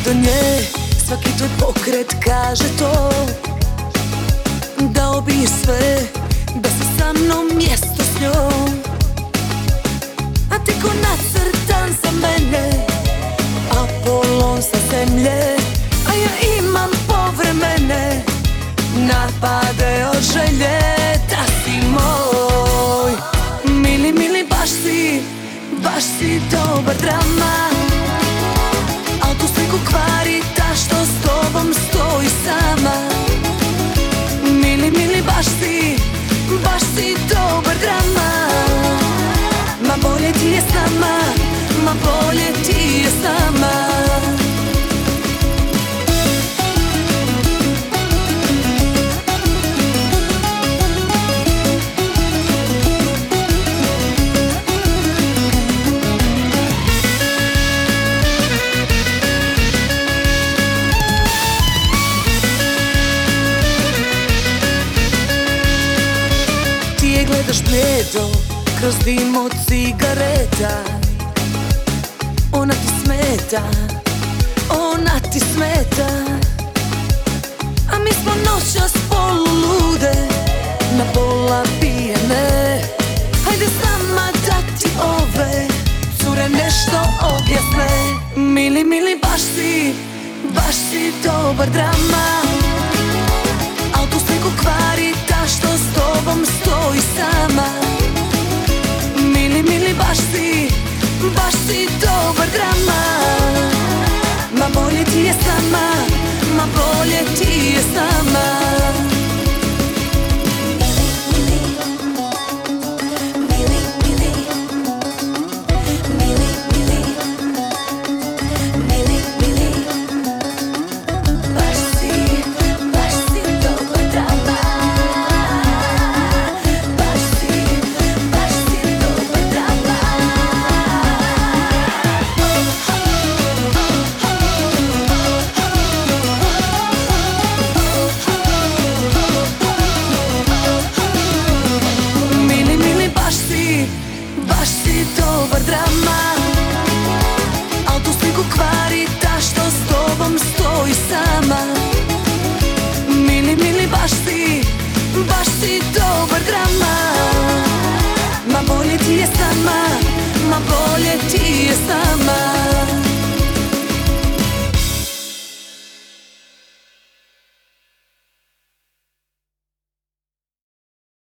do nje, svaki tvoj pokret kaže to. Dao bi sve da si sa mnom mjesto s njom, a ti ko nacrtan za mene, Apolon sa zemlje. A ja imam povremene napade od želje da si moj. Mili, mili, baš si dobar drama. Al tu sliku kvari ta što s tobom stoji sama. Mili, mili, baš si dobar drama. Ma bolje ti je s nama, ma bolje ti je s nama. Gledaš blijedo kroz dim od cigareta. Ona ti smeta, ona ti smeta. A mi smo noćas polulude, na pola pijene. Hajde s nama da ti ove cure nešto objasne. Mili, mili, baš si dobar drama. Al tu sliku kvari ta što s tobom stoji sama.